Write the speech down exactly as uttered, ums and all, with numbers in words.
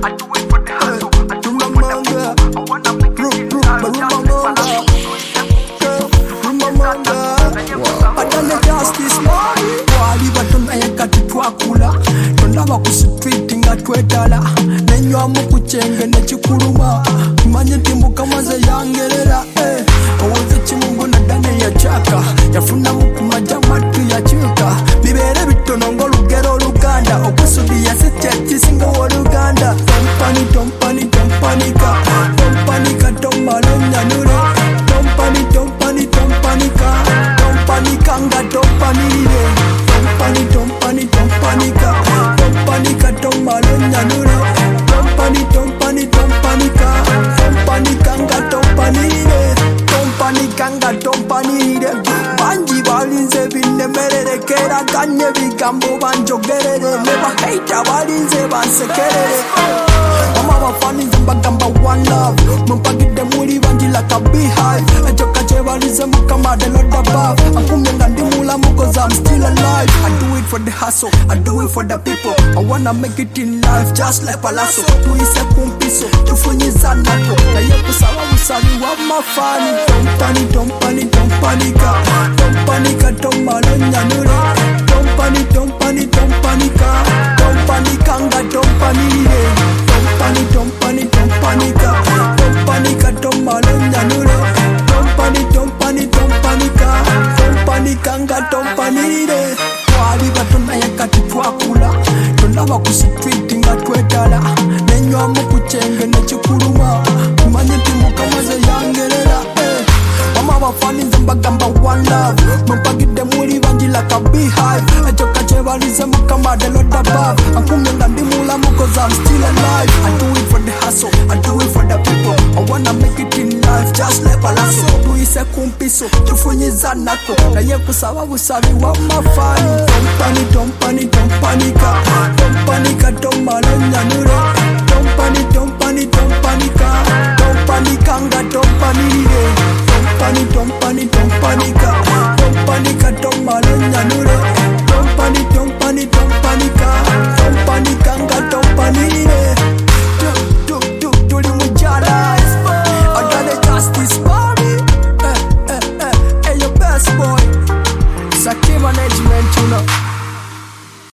I do it for the hustle. I do it for the people. I wanna make it in life. Just live a life. Adana justice money wali batona yakati twakula tondaba ku street nga twetala nenywa mu kuchenge ne chikuluma manye timbuka maze yangerera eh owoze chimungu na dane ya chaka yafuna mu kumaja matu ya chika bibere bitono ngo lugero luganda okusudi ya sete singo wo luganda company company company ka company ka tomalonya nure company company company ka company kanga tompanire company company company ka company ka tomalonya nure company company company ka company kanga tompanire company kanga tompanire banji balinze binemerere kera kanye bigambo banjogerere neba hate balinze bansekerere mama bafani zambagamba one love mumpagide muri banji like a beehive ejoka chebalize mukamade not above akumyenga ndimula mukoz I'm still alive. I do it for the hustle, I do it for the people. I wanna make it in life just like Palazzo. Tuise kumpiso, tufunyiza nato na yeku sawa usali wa mafani. Don't panic, don't panic, don't panika. Don't panika, don't malonya nure. Don't panic, don't panic, don't panika. Don't panikanga, don't panire. Don't panic, don't panic, don't panika. Don't panika, don't malonya nure. Don't panic, don't panic, don't panika. Don't panikanga, don't panire. Wali batona yakati twakula tondaba ku street nga twetala nenywa mu kuchenge ne chikuluma manye timuka maze yangerera eh mama bafani zambagamba one love mumpagide muri banji like a beehive ejoka chebalize mukamade not above akumyenga ndimula mukoz I'm still alive. I do it for the hustle, I do it for the people. I wanna make it in life just like Palazzo. Tuise kumpiso, tufunyiza nato na yeku sawa usali wa mafani. Don't panic, don't panic, don't panika. Don't panika, don't malonya nure. Don't panic, don't panic, don't panika. Don't panikanga, don't panire.